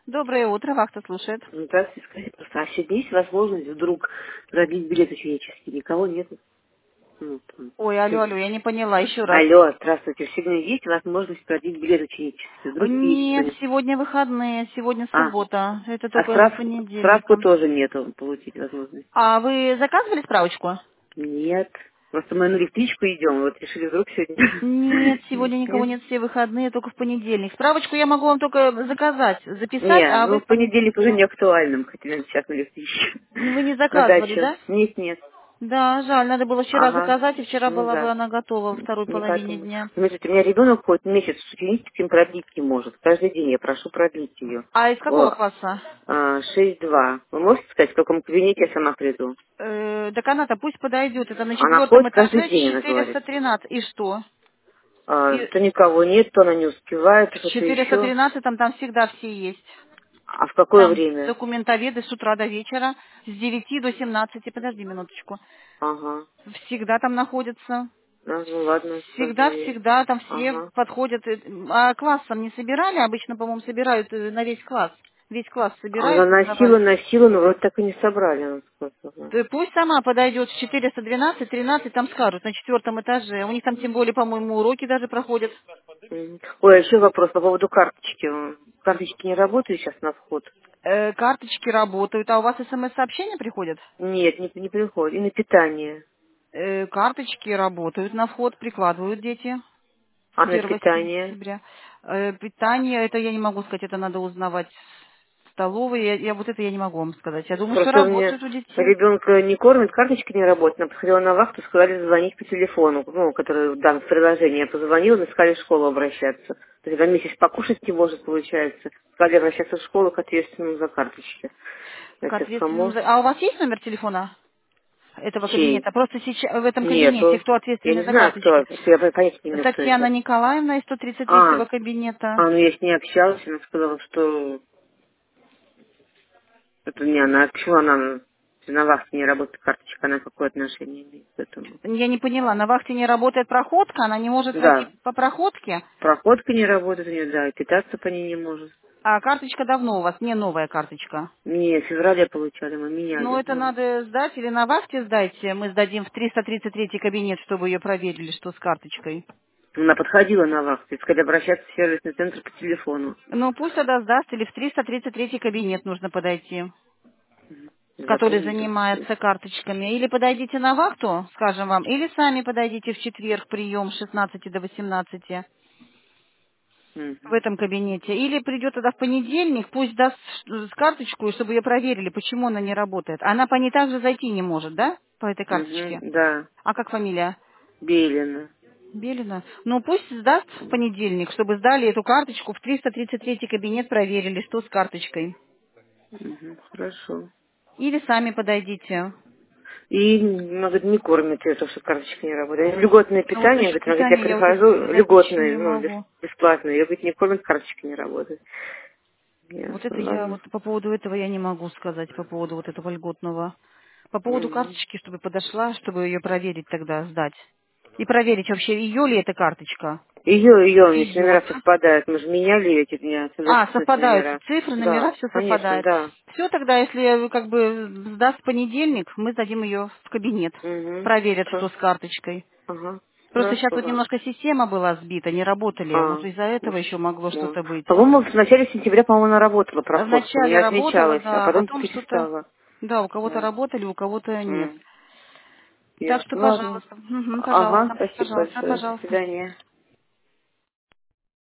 Доброе утро, вахта слушает. Здравствуйте, скажите, просто, а сегодня есть возможность вдруг продлить билет ученический? Никого нет? Ну, там, Ой, алло, я не поняла, еще раз. Алло, здравствуйте. Сегодня есть возможность продлить билет ученический? Вдруг есть Нет, кто-нибудь? сегодня выходные, сегодня А, суббота. Это а только с справку понедельника. тоже нету получить возможность? А вы заказывали справочку? Нет. Просто мы на электричку идем, вот решили вдруг сегодня. Нет, сегодня никого Нет? нет, все выходные, только в понедельник. Справочку я могу вам только заказать, записать, Не, а вы ну в в понедельник уже понедельник. не актуальным, хотя сейчас на электричку. Вы не На заказывали, дачу. да? Нет, нет. Да, жаль, надо было вчера Ага. заказать, и вчера Ну была бы да. она готова во второй Не половине подумаю. дня. Смотрите, у меня ребенок ходит месяц с ученическим, продлить не может. Каждый день я прошу продлить ее. А из какого О, класса? 6-2. Вы можете сказать, в каком кабинете я сама приду? Так она-то пусть подойдет. Это на Она четвертом ходит каждый этаже день, она говорит. 413. И что? И То никого нет, то она не успевает, то в что-то еще. 413 там всегда все есть. А в какое Там время? документоведы с утра до вечера, с 9 до 17. Подожди минуточку. Ага. Всегда там находятся. Ну ладно, тогда. Всегда там все Ага. подходят. А классом не собирали? Обычно, по-моему, собирают на весь класс. Весь класс Она собирают, узнавать. носила, но вроде так и не собрали, она сказала. Пусть сама подойдет в 412, 13, там скажут, на четвертом этаже. У них там тем более, по-моему, уроки даже проходят. Ой, а еще вопрос по поводу карточки. Карточки не работают сейчас на вход? Карточки работают, а у вас смс-сообщения приходят? Нет, не приходит. И на питание. Карточки работают на вход, прикладывают дети А с на 1 питание? сентября. Питание, это я не могу сказать, это надо узнавать в столовой. Я вот это я не могу вам сказать. Я думаю, что Просто у меня работают у детей. ребенка не кормит, карточка не работает. Она подходила на вахту, сказали звонить по телефону, ну, который дан в приложении. Я позвонила, мне сказали в школу обращаться. То есть за месяц покушать не может, получается. Сказали обращаться в школу к ответственному за карточки. Я К сейчас ответственному кому? А у вас есть номер телефона этого Чей? кабинета? Просто сейчас в этом кабинете, Нету. кто Я ответственный не за знаю, кто. карточки? Просто я понять не имею, кто Татьяна это. Николаевна из 133 А, кабинета. ну я с ней общалась, она сказала, что это не она. Почему она на вахте не работает карточка? Она какое отношение имеет к этому? Я не поняла, на вахте не работает проходка, она не может Да. войти по проходке, Проходка не работает у нее, да, и питаться по ней не может. а карточка давно у вас, не новая карточка. Не, в феврале получали, мы Ну, меняли. это надо сдать или на вахте сдайте. Мы сдадим в 333 кабинет, чтобы ее проверили, что с карточкой. Она подходила на вахту, и сказали обращаться в сервисный центр по телефону Ну, пусть тогда сдаст, или в 333 кабинет нужно подойти, который запомнить. занимается карточками. Или подойдите на вахту, скажем вам, или сами подойдите в четверг прием с 16 до 18 в Мгм. этом кабинете. Или придет тогда в понедельник, пусть даст с карточку, чтобы ее проверили, почему она не работает. Она по ней также зайти не может, да, по этой карточке? Да, А как фамилия? Белина. Белина. Ну, пусть сдаст в понедельник, чтобы сдали эту карточку в 333 кабинет, проверили, что с карточкой. Хорошо. Или сами подойдите. И, она говорит, не кормит ее, то, что карточка не работает. Льготное Ну, вот питание, насчет говорит, она говорит, я питания я вот это прихожу, сказать ничего льготное, не ну, могу. бесплатное. Я, говорит, не кормит, карточка не работает. Вот Ясно, это я, ладно. вот по поводу этого я не могу сказать, по поводу вот этого льготного. По поводу Мгм. карточки, чтобы подошла, чтобы ее проверить тогда, сдать. И проверить вообще, ее ли эта карточка. Ее у них Ее, номера да? совпадают. Мы же меняли эти дня, А, согласительные совпадают номера. цифры, номера, Да, все конечно, совпадает. да. Все тогда, если как бы сдаст в понедельник, мы сдадим ее в кабинет. Угу. Проверят, что с карточкой. Ага. Просто сейчас Хорошо, вот ладно. немножко система была сбита, не работали. А, Вот из-за этого может, еще могло может. что-то быть. По-моему, в начале сентября, по-моему, она работала, проходка. У Вначале меня работала, отмечалась, а да, а потом потом что-то, перестала. да, у кого-то Вот. работали, у кого-то нет. М. Так что, Ясно. Ладно. пожалуйста, Ага, пожалуйста, спасибо пожалуйста, большое. До пожалуйста. свидания.